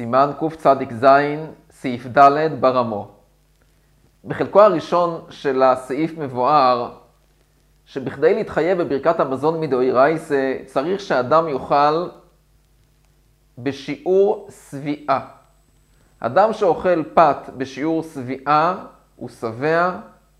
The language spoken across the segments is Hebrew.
סימן קצ"ז, סעיף ד' ברמו. בחלקו הראשון של הסעיף מבואר שבכדי להתחייב בברכת המזון מדאורייתא צריך שאדם יאכל בשיעור שביעה. אדם שאוכל פת בשיעור שביעה הוא שבע,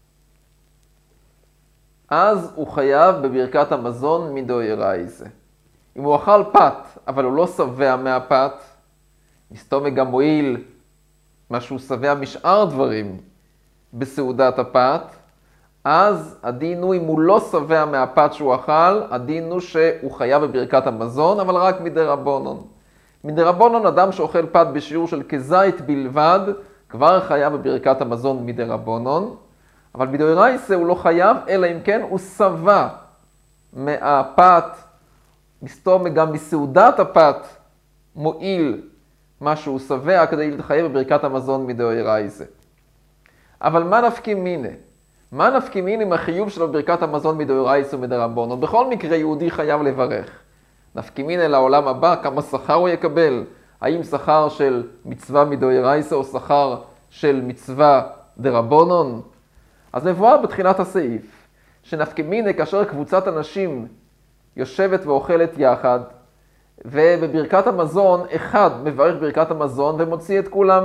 אז הוא חייב בברכת המזון מדאורייתא. אם הוא אכל פת אבל הוא לא שבע מהפת, מסתום גם מועיל מה שהוא שבע משאר דברים בסעודת הפת, אז הדין הוא, אם הוא לא שבע מהפת שהוא אכל, הדין הוא שהוא חייב בברכת המזון, אבל רק מדרבנן. מדרבנן אדם שאוכל פת בשיעור של כזית בלבד, כבר חייב בברכת המזון מדרבנן, אבל מדאורייתא הוא לא חייב, אלא אם כן הוא שבע מהפת, מסתום גם מסעודת הפת מועיל מה שהוא שבע כדי להתחייב בברכת המזון מדאורייתא. אבל מה נפקא מינה? מה נפקא מינה עם החיוב שלו בברכת המזון מדאורייתא ומדרבנן? בכל מקרה יהודי חייב לברך. נפקא מינה לעולם הבא, כמה שכר הוא יקבל? האם שכר של מצווה מדאורייתא או שכר של מצווה דרבנן? אז מבואר בתחילת הסעיף שנפקא מינה כאשר קבוצת אנשים יושבת ואוכלת יחד, ובברכת המזון אחד מברך ברכת המזון ומוציא את כולם.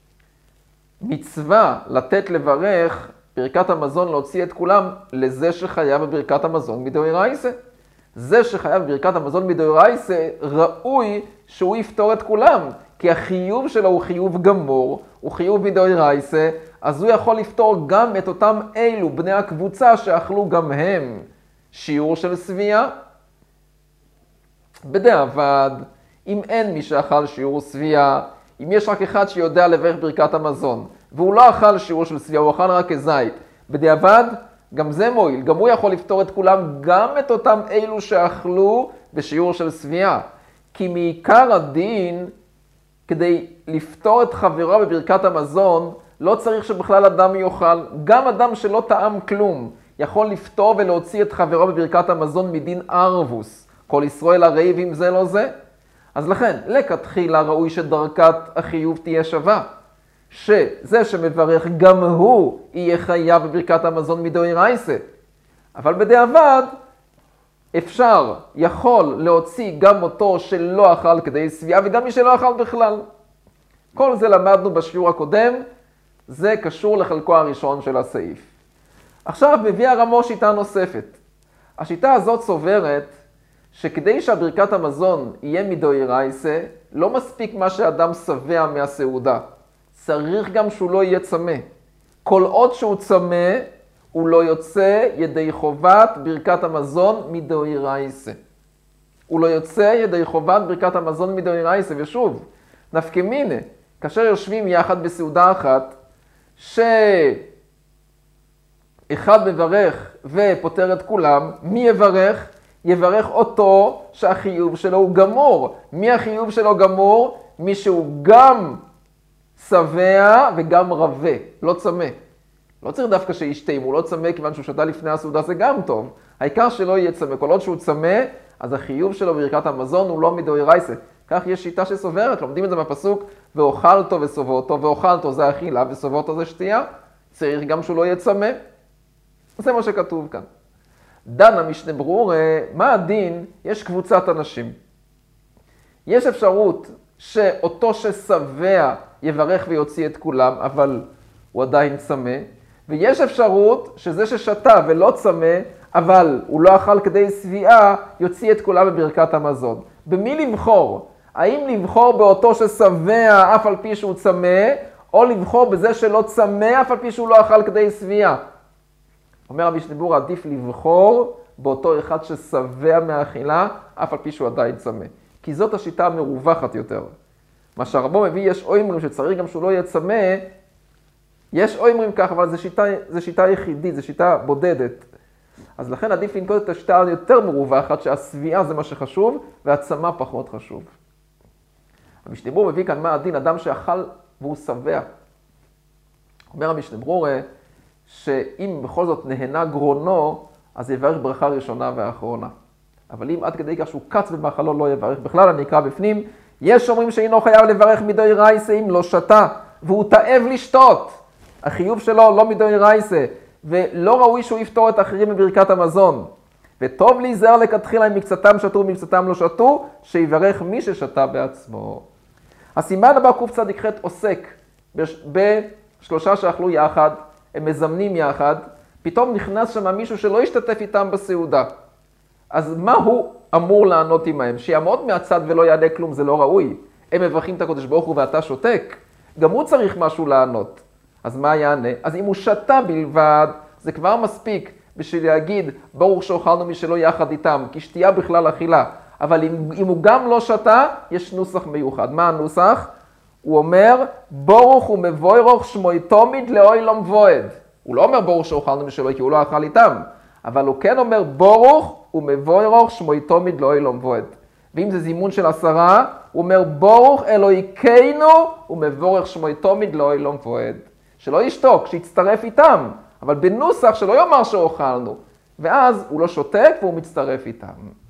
מצווה לתת לברך ברכת המזון להוציא את כולם לזה שחייב בברכת המזון מדאורייתא. זה שחייב בברכת המזון מדאורייתא ראוי שהוא יפתור את כולם, כי החיוב שלו הוא חיוב גמור, הוא חיוב מדאורייתא, אז הוא יכול לפתור גם את אותם אלו בני הקבוצה שאכלו גם הם שיעור של שביעה. בדיעבד, אם אין מי שאכל שיעור שביעה, אם יש רק אחד שיודע לברך ברכת המזון, והוא לא אכל שיעור של שביעה, הוא אכל רק כזית, בדיעבד, גם זה מועיל, גם הוא יכול לפתור את כולם, גם את אותם אלו שאכלו בשיעור של שביעה. כי מעיקר הדין, כדי לפתור את חברו בברכת המזון, לא צריך שבכלל אדם יאכל. גם אדם שלא טעם כלום, יכול לפתור ולהוציא את חברו בברכת המזון מדין ערבוס. כל ישראל הרעבים זה לא זה. אז לכן, לכתחילה ראוי שדרכת החיוב תהיה שווה. שזה שמברך גם הוא יהיה חייב בברכת המזון מדאורייתא. אבל בדיעבד אפשר, יכול להוציא גם אותו שלא אכל כדי שביעה וגם מי שלא אכל בכלל. כל זה למדנו בשיעור הקודם, זה קשור לחלקו הראשון של הסעיף. עכשיו מביא הרמו שיטה נוספת. השיטה הזאת סוברת שכדי שהברכת המזון יהיה מדאורייתא, לא מספיק מה שאדם שבע מהסעודה. צריך גם שהוא לא יהיה צמא. כל עוד שהוא צמא, הוא לא יוצא ידי חובת ברכת המזון מדאורייתא. הוא לא יוצא ידי חובת ברכת המזון מדאורייתא. ושוב, נפקא מינה, כאשר יושבים יחד בסעודה אחת, שאחד מברך ופותר את כולם, מי יברך? יברך אותו שהחיוב שלו הוא גמור. מי החיוב שלו גמור? מי שהוא גם שבע וגם רווה, לא צמא. לא צריך דווקא שישתה, אם הוא לא צמא כיוון שהוא שתה לפני הסעודה זה גם טוב. העיקר שלא יהיה צמא. כל עוד שהוא צמא, אז החיוב שלו בברכת המזון הוא לא מדאורייתא. כך יש שיטה שסוברת, לומדים את זה מהפסוק, ואוכלתו וסובותו, ואוכלתו זה אכילה וסובותו זה שתייה. צריך גם שהוא לא יהיה צמא. זה מה שכתוב כאן. דן המשנה ברורה, מה הדין? יש קבוצת אנשים. יש אפשרות שאותו ששבע יברך ויוציא את כולם, אבל הוא עדיין צמא. ויש אפשרות שזה ששתה ולא צמא, אבל הוא לא אכל כדי שביעה, יוציא את כולם בברכת המזון. במי לבחור? האם לבחור באותו ששבע אף על פי שהוא צמא, או לבחור בזה שלא צמא אף על פי שהוא לא אכל כדי שביעה? אומר המשנה ברורה, עדיף לבחור באותו אחד ששבע מהאכילה, אף על פי שהוא עדיין צמא. כי זאת השיטה המרווחת יותר. מה שהרבו מביא, יש אומרים שצריך גם שהוא לא יהיה צמא, יש אומרים כך, אבל זה שיטה יחידית, זה שיטה בודדת. אז לכן עדיף לנקוט את השיטה היותר מרווחת, שהשביעה זה מה שחשוב, והצמא פחות חשוב. המשנה ברורה מביא כאן מה הדין, אדם שאכל והוא שבע. אומר המשנה ברורה, שאם בכל זאת נהנה גרונו, אז יברך ברכה ראשונה ואחרונה. אבל אם עד כדי כך שהוא קץ במאכלו לא יברך, בכלל אני אקרא בפנים, יש אומרים שאינו חייב לברך מדאורייתא אם לא שתה, והוא תאב לשתות. החיוב שלו לא מדאורייתא, ולא ראוי שהוא יפתור את האחרים בברכת המזון. וטוב להיזהר לכתחילה אם מקצתם שתו ומקצתם לא שתו, שיברך מי ששתה בעצמו. הסימן הבא קצ"ח עוסק בשלושה שאכלו יחד, הם מזמנים יחד, פתאום נכנס שם מישהו שלא ישתתף איתם בסעודה. אז מה הוא אמור לענות עמהם? שיעמוד מהצד ולא יענה כלום, זה לא ראוי. הם מברכים את הקדוש ברוך הוא ואתה שותק. גם הוא צריך משהו לענות. אז מה יענה? אז אם הוא שתה בלבד, זה כבר מספיק בשביל להגיד, ברוך שאוכלנו משלו יחד איתם, כי שתייה בכלל אכילה. אבל אם הוא גם לא שתה, יש נוסח מיוחד. מה הנוסח? הוא אומר, ברוך ומבורך שמוי תמיד לעולם ועד. הוא לא אומר ברוך שאוכלנו משלו, כי הוא לא אכל איתם. אבל הוא כן אומר, ברוך ומבורך שמוי תמיד לעולם ועד. ואם זה זימון של 10, הוא אומר, ברוך אלוהינו ומבורך שמוי תמיד לעולם ועד. שלא ישתוק, שיצטרף איתם. אבל בנוסח שלא יאמר שאוכלנו. ואז הוא לא שותק והוא מצטרף איתם.